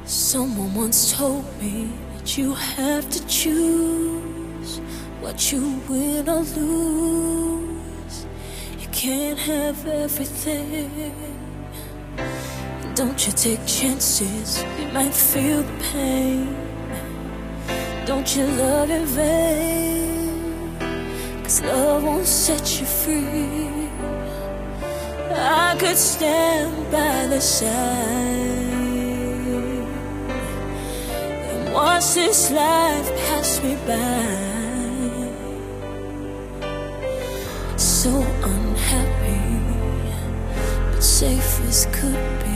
Someone once told me that you have to choose what you win or lose. You can't have everything. Don't you take chances, you might feel the pain. Don't you love in vain, 'cause love won't set you free. I could stand by the side and watch this life pass me by. So unhappy, but safe as could be.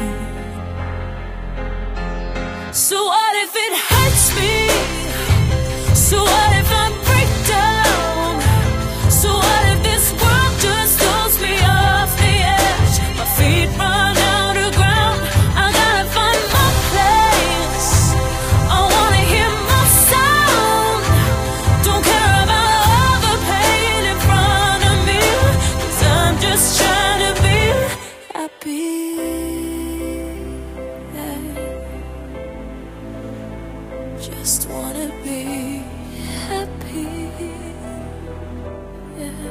So what if it hurts me? So what if I break down? So what if this world just throws me off the edge? My feet run out of ground, I gotta find my place. I wanna hear my sound. Don't care about all the pain in front of me, 'cause I'm just trying to be happy. Just wanna be happy, yeah.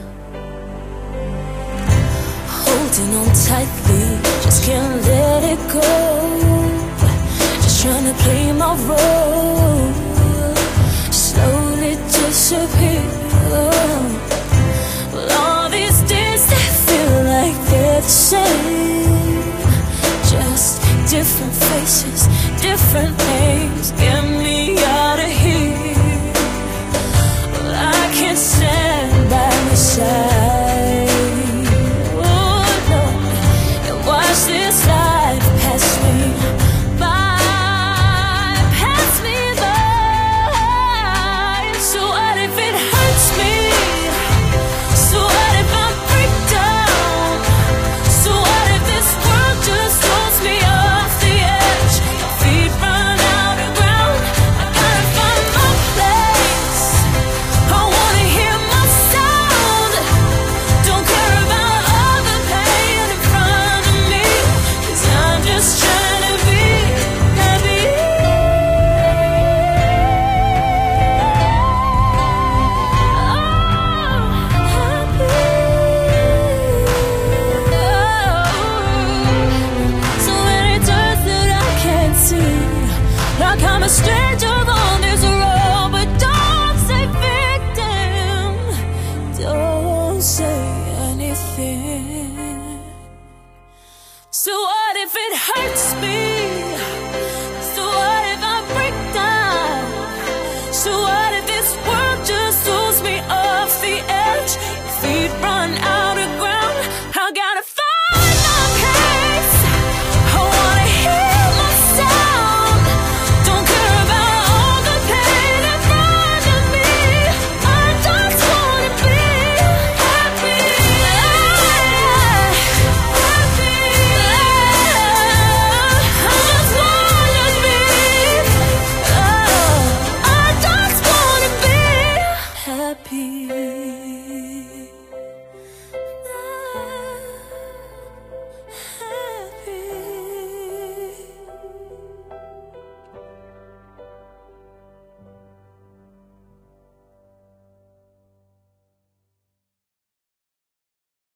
Holding on tightly, just can't let it go. Just trying to play my role, slowly disappear. Well, all these days they feel like they're the same, just different faces, different names. Get me out of here. Well, I can't stand by my side, oh no, and watch this life pass me by, pass me by. So what if it hurts me? So what if I break down? So what if this world just throws me off the edge? My feet run out of ground, I gotta find my place. I wanna hear my sound. Don't care about all the pain in front of me, 'cause I'm just trying to be happy. So many turns that I can't see, like I'm a stranger on this road. But don't say victim, don't say anything. So what if it hurts me? So what if I break down? So what if this world just throws me off the edge? Feet run out